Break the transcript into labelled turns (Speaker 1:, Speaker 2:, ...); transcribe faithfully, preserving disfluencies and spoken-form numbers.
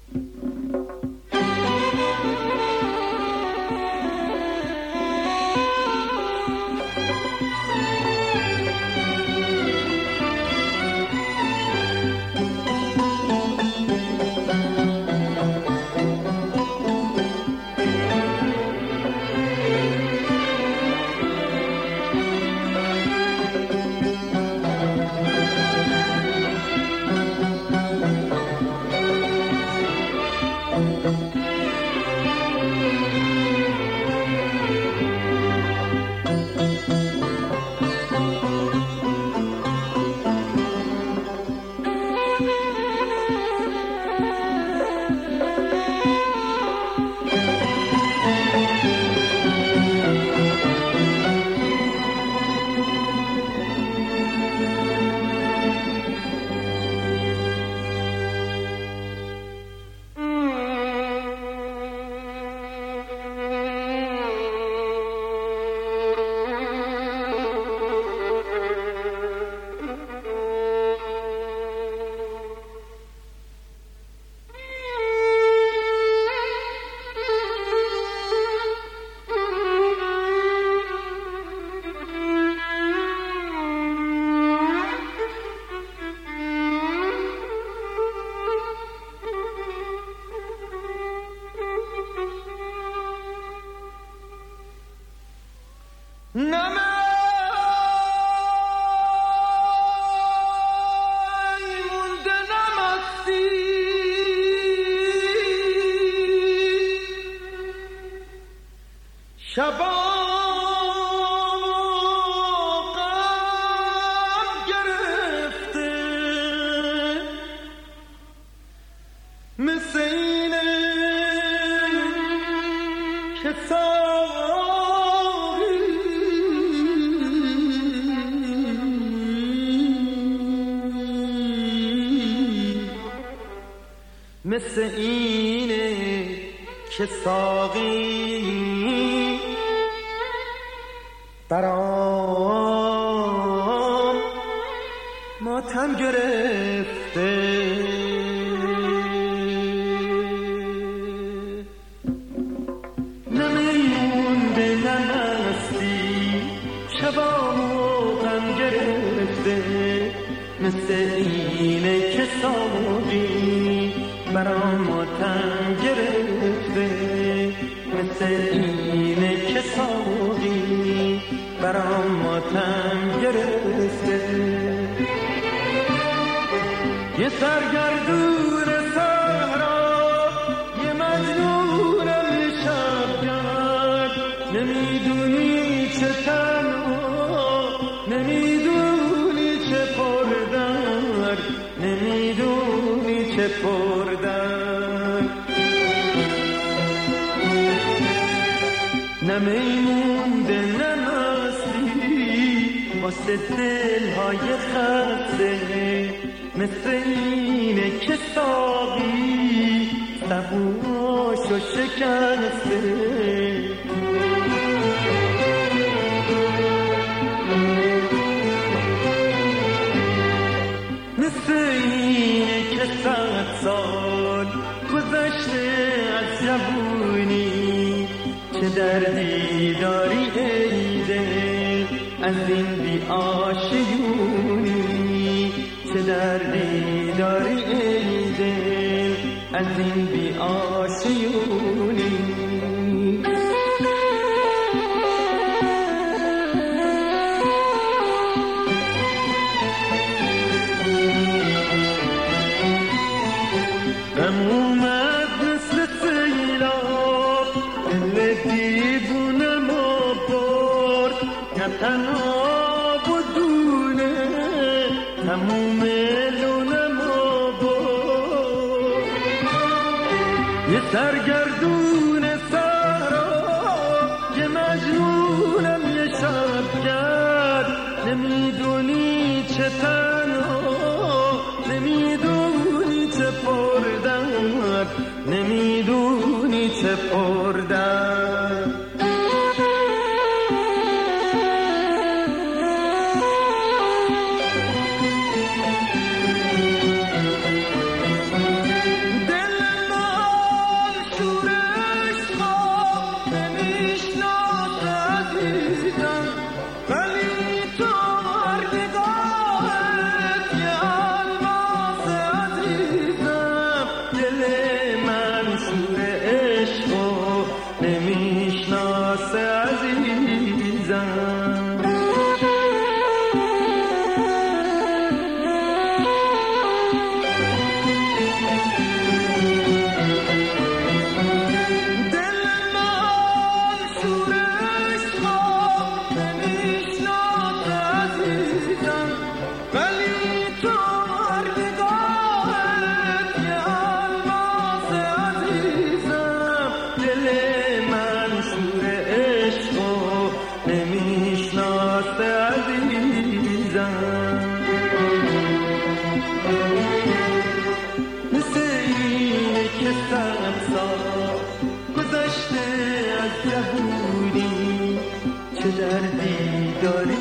Speaker 1: مثل اینه که ساقی برام ماتم گرفته. نمیمونده نمستی شبامو غم گرفته. مثل اینه که ساقی برام ماتم گرفته. مثل اینه که ساقی برام ماتم گرفته. یه سرگردون صحرا یه مجنونم یه شبگرد. نمیدونی چه تنها نمیدونی چه پردرد. نمیدونی چه پردرد. نمیمونده نمستی واسه دلهای خسته. مثل اینه که ساقی سبوشو شکسته. مثل اینه که صد سال گذشته از جوونی. چه دردی داری ای دل از این بی آشیونی. چه دردی داری ای دل از این بی آشیونی. غم اومد مثل سیلاب دل دیوونم و برد. نه تنها بدونه تموم لونم و برد. یه سرگردون صحرا یه مجنونم یه شبگرد. نمیدونی چه تنها نمیدونی چه پردرد. نمیدونی چه پردرد. دل من دل من شور عشق و نمیشناسه عزیزم. گذشته از جهودی چه دردی داری